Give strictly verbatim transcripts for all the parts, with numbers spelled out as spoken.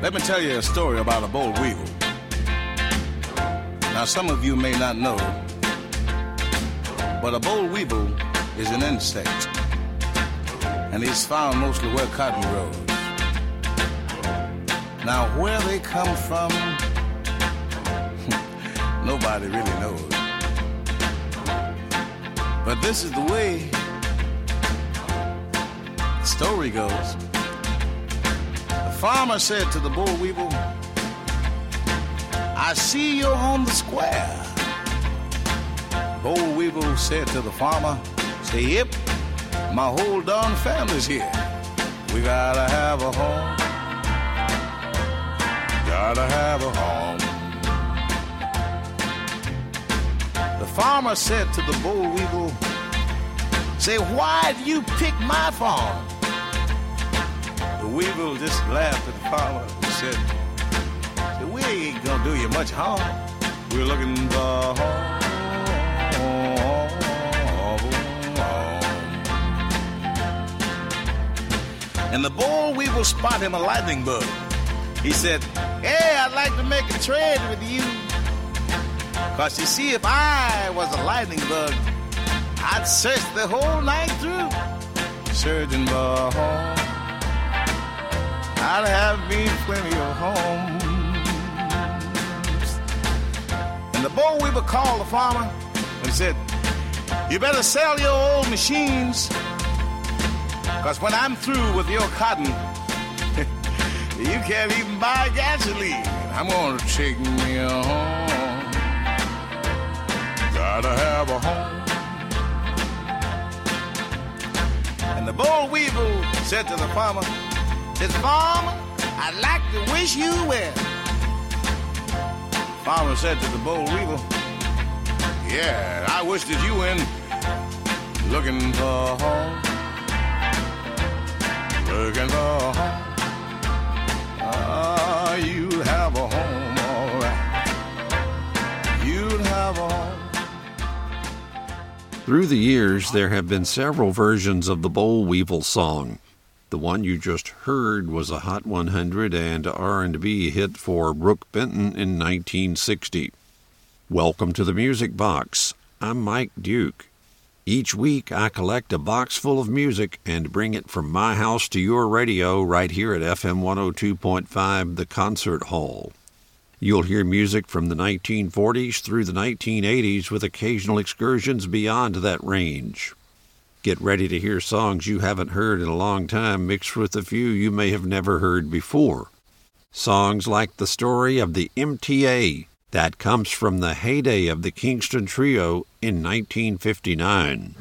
Let me tell you a story about a boll weevil. Now, some of you may not know, but a boll weevil is an insect, and it's found mostly where cotton grows. Now, where they come from, nobody really knows. But this is the way the story goes. The farmer said to the boll weevil, I see you're on the square. Boll weevil said to the farmer, say, yep, my whole darn family's here. We gotta have a home. Gotta have a home. The farmer said to the boll weevil, say, why do you pick my farm? The weevil just laughed at the farmer and said, say, we ain't gonna do you much harm. We're looking for home. And the boll weevil spot him a lightning bug. He said, hey, I'd like to make a trade with you. Cause you see, if I was a lightning bug, I'd search the whole night through, searching for home. I'd have me plenty of homes. And the boll weevil called the farmer and said, you better sell your old machines, cause when I'm through with your cotton, you can't even buy gasoline. I'm gonna take me a home. Gotta have a home. And the boll weevil said to the farmer, said, farmer, I'd like to wish you well. The farmer said to the boll weevil, yeah, I wish that you in looking for a home. Looking for a home. Ah, you'd have a home, all right. You'd have a home. Through the years, there have been several versions of the boll weevil song. The one you just heard was a Hot one hundred and R and B hit for Brooke Benton in nineteen sixty. Welcome to the Music Box. I'm Mike Duke. Each week, I collect a box full of music and bring it from my house to your radio right here at F M one oh two point five, The Concert Hall. You'll hear music from the nineteen forties through the nineteen eighties with occasional excursions beyond that range. Get ready to hear songs you haven't heard in a long time mixed with a few you may have never heard before. Songs like the story of the M T A that comes from the heyday of the Kingston Trio in nineteen fifty-nine.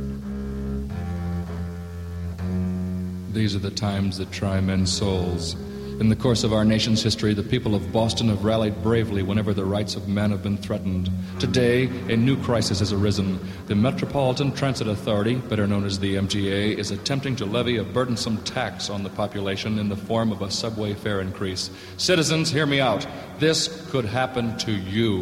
These are the times that try men's souls. In the course of our nation's history, the people of Boston have rallied bravely whenever the rights of man have been threatened. Today, a new crisis has arisen. The Metropolitan Transit Authority, better known as the M T A, is attempting to levy a burdensome tax on the population in the form of a subway fare increase. Citizens, hear me out. This could happen to you.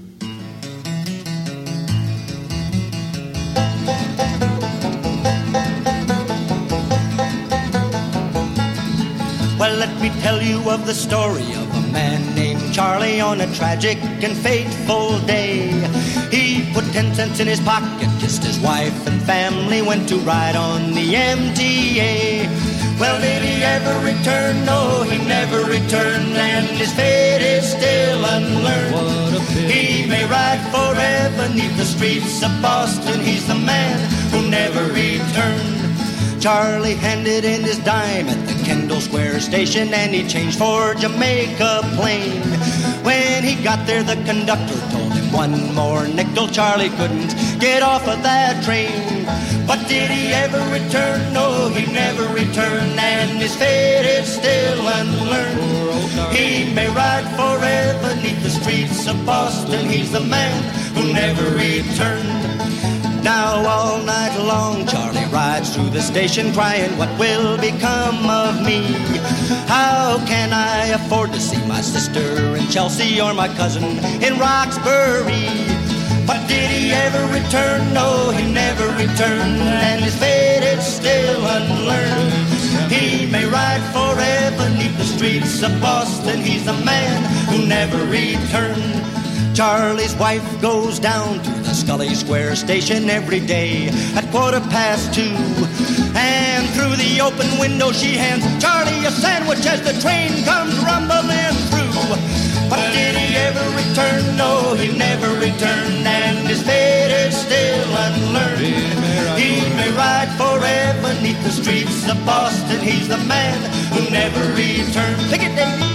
Well, let me tell you of the story of a man named Charlie on a tragic and fateful day. He put ten cents in his pocket, kissed his wife and family, went to ride on the M T A. Well, did he ever return? No, he never returned, and his fate is still unlearned. What a pity. He may ride forever neath the streets of Boston. He's the man who never returned. Charlie handed in his dime at the Kendall Square station, and he changed for Jamaica Plain. When he got there, the conductor told him one more nickel. Charlie couldn't get off of that train. But did he ever return? No, he never returned, and his fate is still unlearned. He may ride forever neath the streets of Boston. He's the man who never returned. Now all night long Charlie rides through the station crying, what will become of me? How can I afford to see my sister in Chelsea or my cousin in Roxbury? But did he ever return? No, he never returned, and his fate is still unlearned. He He may ride forever neath the streets of Boston. He's the man who never returned. Charlie's wife goes down to the Scully Square station every day at quarter past two. And through the open window she hands Charlie a sandwich as the train comes rumbling through. But did he ever return? No, he never returned, and his fate is still unlearned. He may ride forever neath the streets of Boston. He's the man who never returned. Take it, Davey.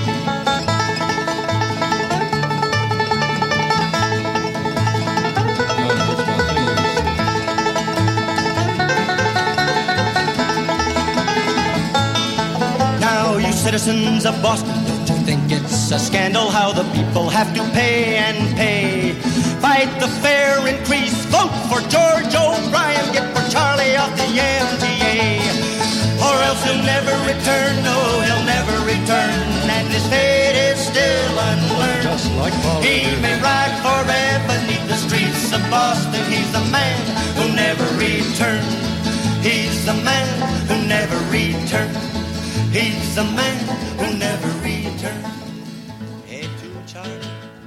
Citizens of Boston, don't you think it's a scandal how the people have to pay and pay? Fight the fare increase, vote for George O'Brien, get for Charlie off the M T A. Or else he'll never return, no, he'll never return, and his fate is still unlearned. Just like Paul. He may ride forever neath the streets of Boston. He's the man who never returned. He's the man who never returned. He's the man who never returned. Hey, to Charlie.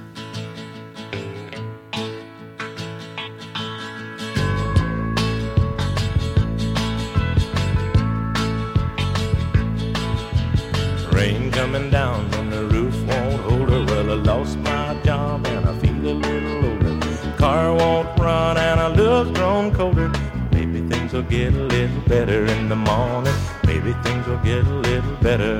Rain coming down and the roof won't hold her. Well, I lost my job and I feel a little older. Car won't run and I love's grown colder. Maybe things will get a little better in the morning. Maybe things will get a little better.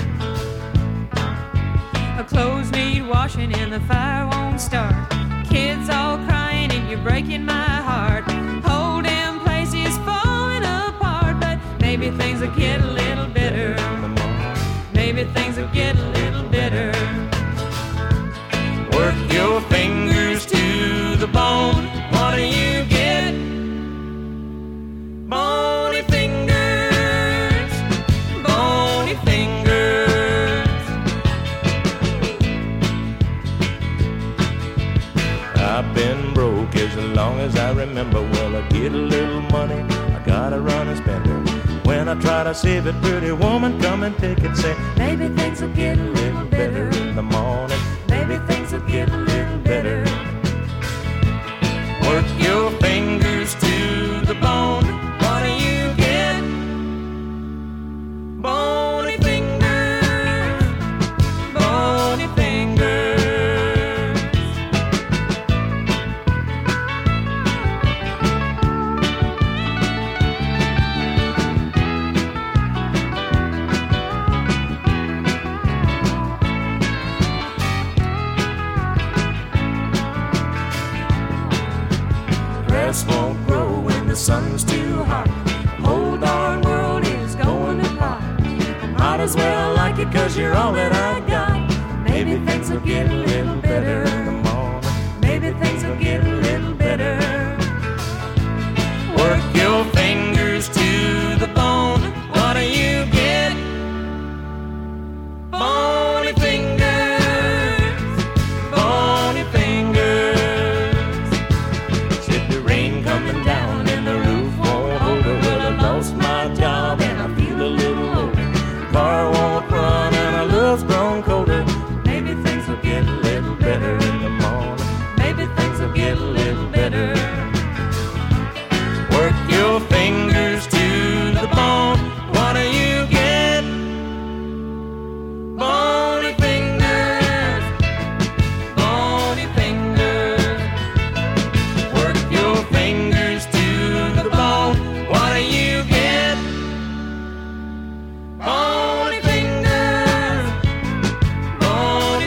Our clothes need washing and the fire won't start. Kids all crying and you're breaking my heart. Whole damn place is falling apart. But maybe things will get a little better. Maybe things will get a little better. Work your fingers to the bone. What do you get? Bony fingers, bony fingers. I've been broke as long as I remember. Well, I get a little money, I gotta run and spend it. When I try to save it, pretty woman, come and take it. Say, maybe things will get a little better in the morning. Maybe things will get a little better. Work your fingers to the bone. What do you get? Bony fingers, bony fingers. Grass won't grow when the sun's too hot. The whole darn world is going to pot. Might as well like it 'cause you're all that I got. Maybe things will get a little better in the morning. Maybe things will get a little better. Work your fingers to the bone. What do you get? Bony fingers, bony fingers. Said the rain coming down and the roof won't hold her. Well, I lost my job and I feel a little older. Car won't run and our love's grown colder. Maybe things will get a little better in the morning. Maybe things will get a little better. Work your fingers to the bone. What do you get? Bony fingers, bony fingers. Work your fingers to the bone. What do you get? Bony fingers, bony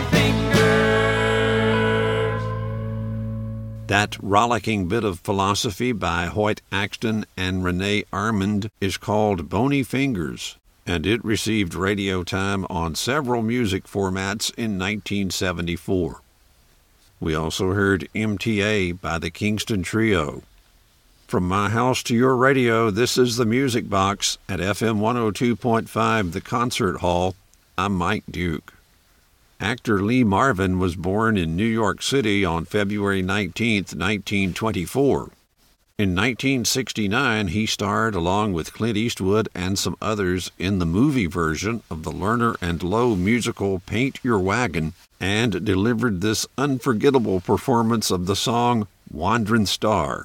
fingers. That rollicking bit of philosophy by Hoyt Axton and Renee Armand is called Bony Fingers, and it received radio time on several music formats in nineteen seventy-four. We also heard M T A by the Kingston Trio. From my house to your radio, this is the Music Box at F M one oh two point five, the Concert Hall. I'm Mike Duke. Actor Lee Marvin was born in New York City on February nineteenth, nineteen twenty-four. In nineteen sixty-nine, he starred along with Clint Eastwood and some others in the movie version of the Lerner and Loewe musical Paint Your Wagon, and delivered this unforgettable performance of the song Wand'ring Star.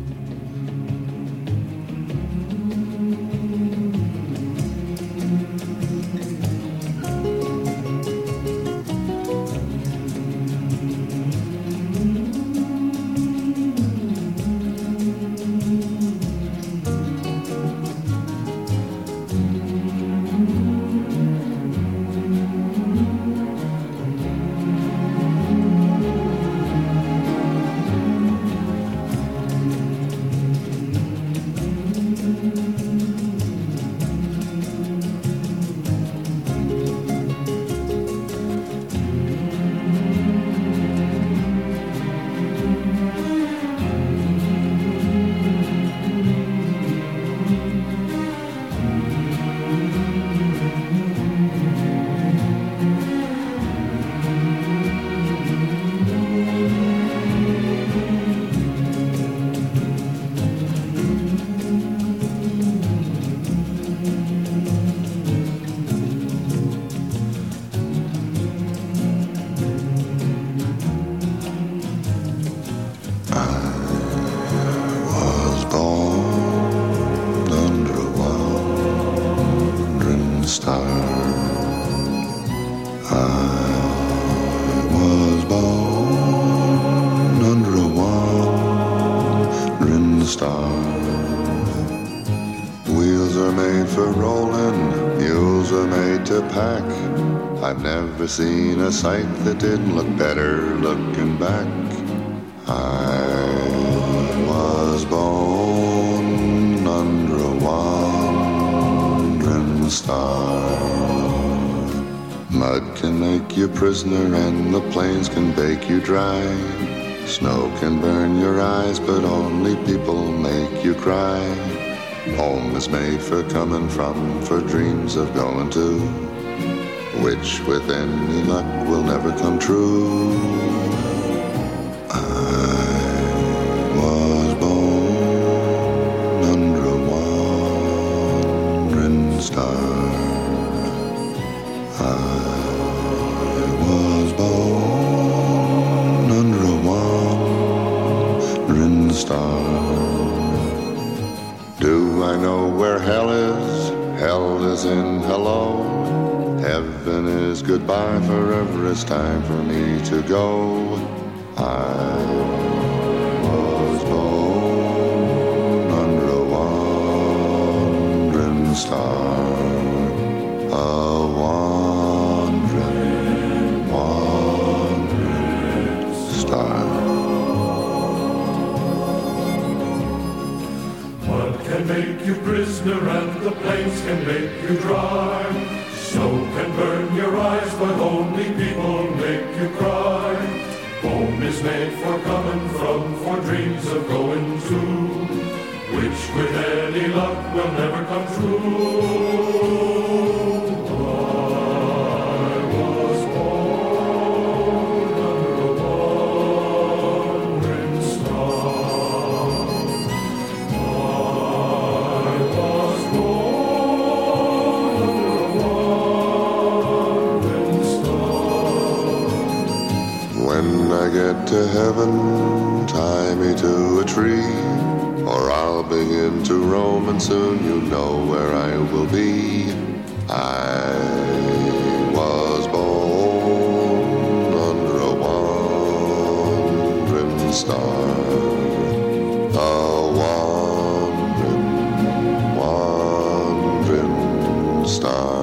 Seen a sight that didn't look better looking back. I was born under a wandering star. Mud can make you prisoner and the plains can bake you dry. Snow can burn your eyes but only people make you cry. Home is made for coming from, for dreams of going to, which with any luck will never come true. I was born under a wandering star. I was born under a wandering star. Do I know where hell is? Hell is in hello. Heaven is goodbye, forever it's time for me to go. I was born under a wandering star, a wandering, wandering star. Mud can make you prisoner and the plains can make you dry. Snow can burn your eyes, but only people make you cry. Home is made for coming from, for dreams of going to, which with any luck will never come true. To heaven, tie me to a tree, or I'll begin to roam, and soon you know where I will be. I was born under a wandering star, a wandering, wandering star.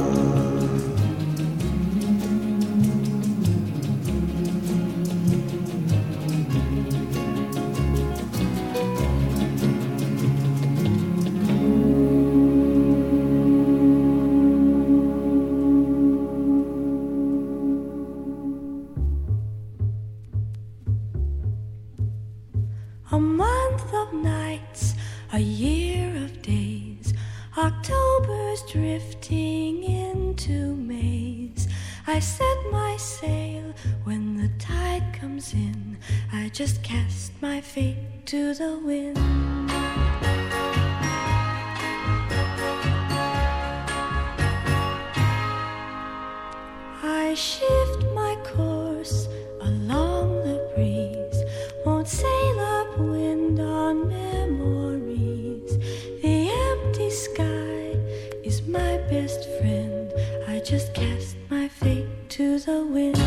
A month of nights, a year of days, October's drifting into May's. I set my sail when the tide comes in, I just cast my fate to the wind. I shift my course along the breeze, won't sail upwind on memories. The empty sky is my best friend. I just cast my fate to the wind.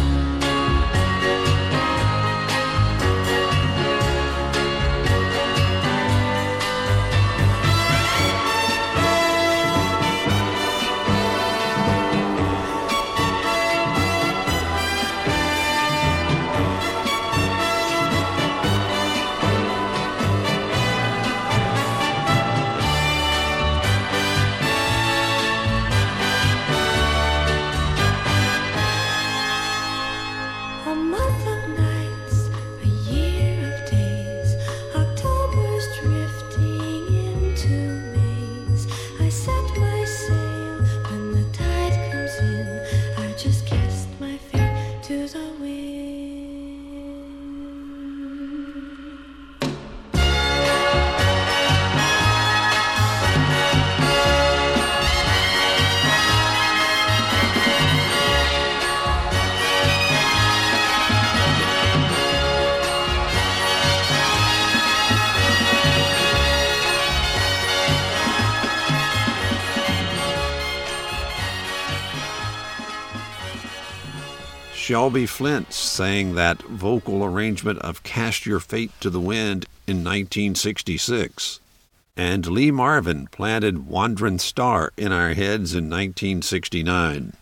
Shelby Flint sang that vocal arrangement of Cast Your Fate to the Wind in nineteen sixty-six. And Lee Marvin planted Wand'rin' Star in our heads in nineteen sixty-nine.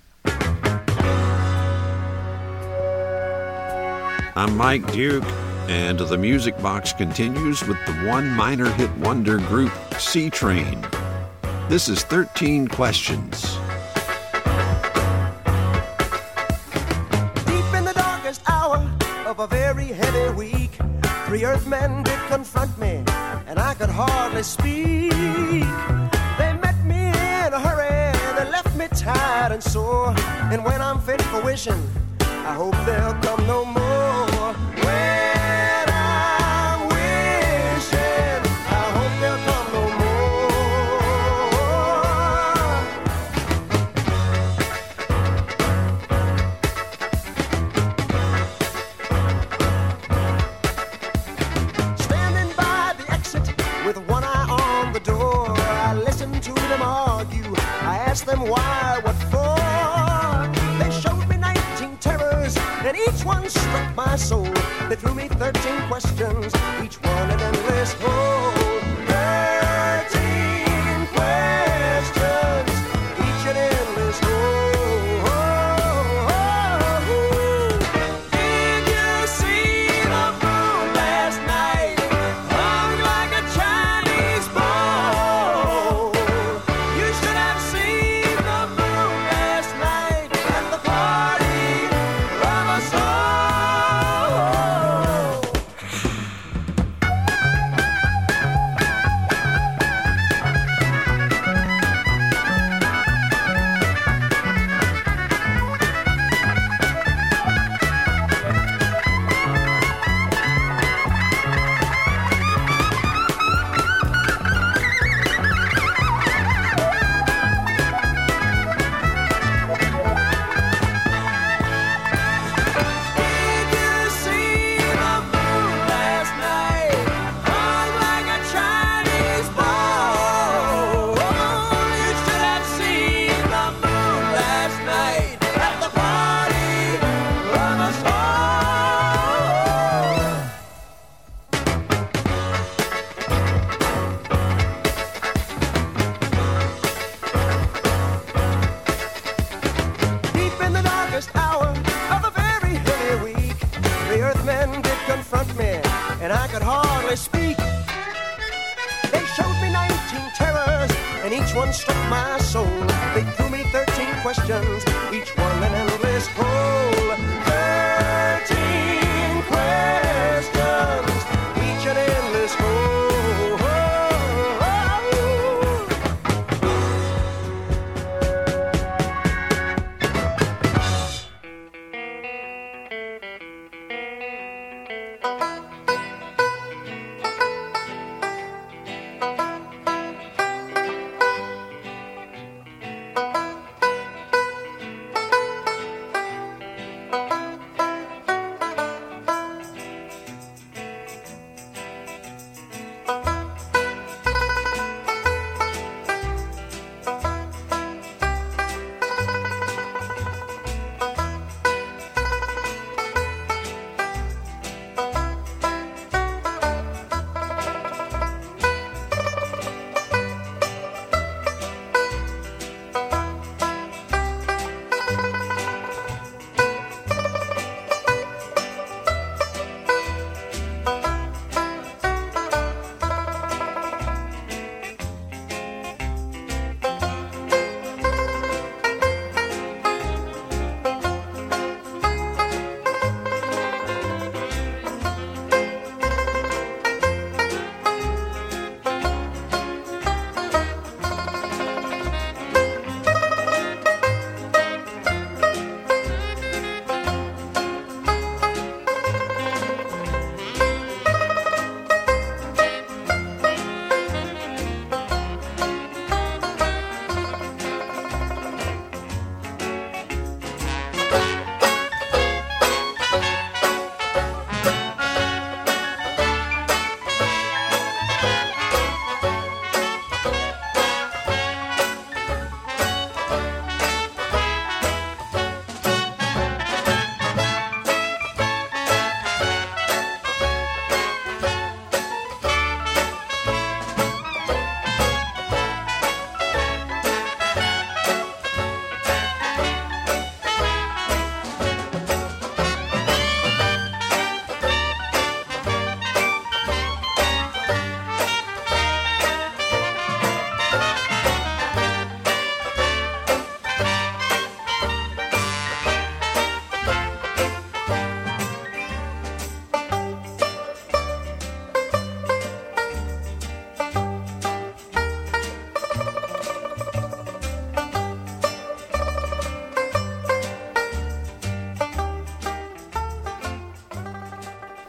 I'm Mike Duke, and the Music Box continues with the one minor hit wonder group, C-Train. This is thirteen Questions. Of a very heavy week, three Earthmen did confront me, and I could hardly speak. They met me in a hurry, they left me tired and sore, and when I'm fit for wishing, I hope they'll come no more. When I'm wishing, I hope they'll come no more. Them why, what for? They showed me nineteen terrors, and each one struck my soul. They threw me thirteen questions, each one an endless hole. Thirteen questions, each an endless hole. Did you see the moon last night? Hung like a Chinese ball. You should have seen questions, each one an endless hole. Thirteen questions, each an endless hole.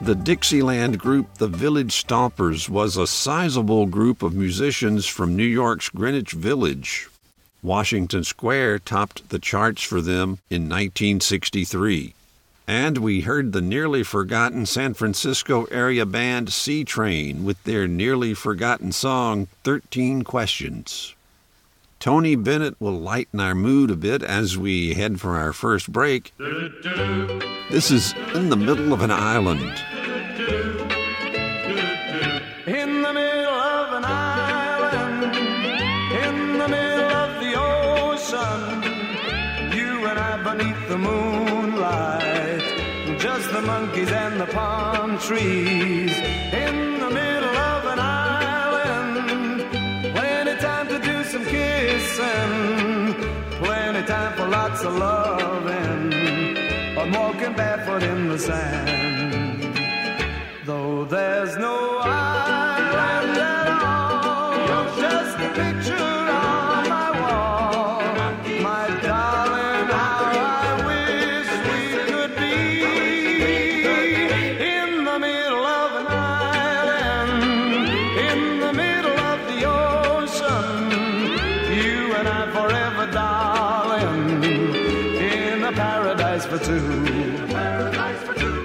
The Dixieland group, the Village Stompers, was a sizable group of musicians from New York's Greenwich Village. Washington Square topped the charts for them in nineteen sixty-three. And we heard the nearly forgotten San Francisco area band C-Train with their nearly forgotten song, thirteen questions. Tony Bennett will lighten our mood a bit as we head for our first break. This is In the Middle of an Island. In the middle of an island, in the middle of the ocean, you and I beneath the moonlight, just the monkeys and the palm trees. In the middle of an island, plenty time to do some kissing, plenty time for lots of loving, I'm walking barefoot in the sand. Though there's no island at all, just a picture on my wall, my darling, how I wish we could be in the middle of an island, in the middle of the ocean, you and I forever, darling, in a paradise for two. Paradise for two.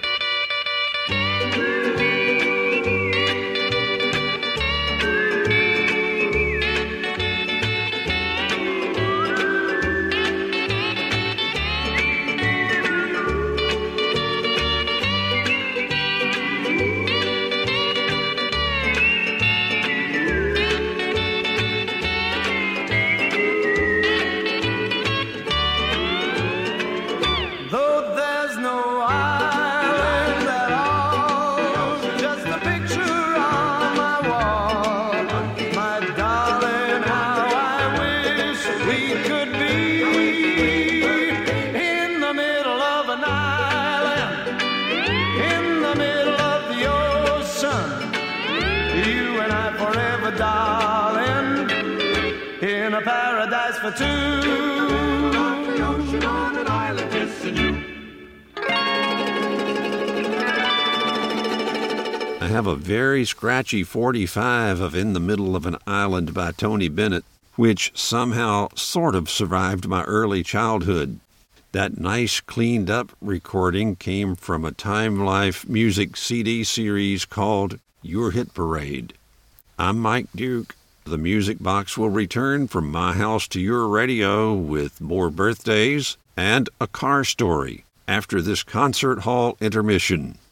Darling, in a paradise for two. On the ocean, on an island, kissing you. I have a very scratchy forty-five of In the Middle of an Island by Tony Bennett, which somehow sort of survived my early childhood. That nice cleaned-up recording came from a Time Life music C D series called Your Hit Parade. I'm Mike Duke. The Music Box will return from my house to your radio with more birthdays and a car story after this concert hall intermission.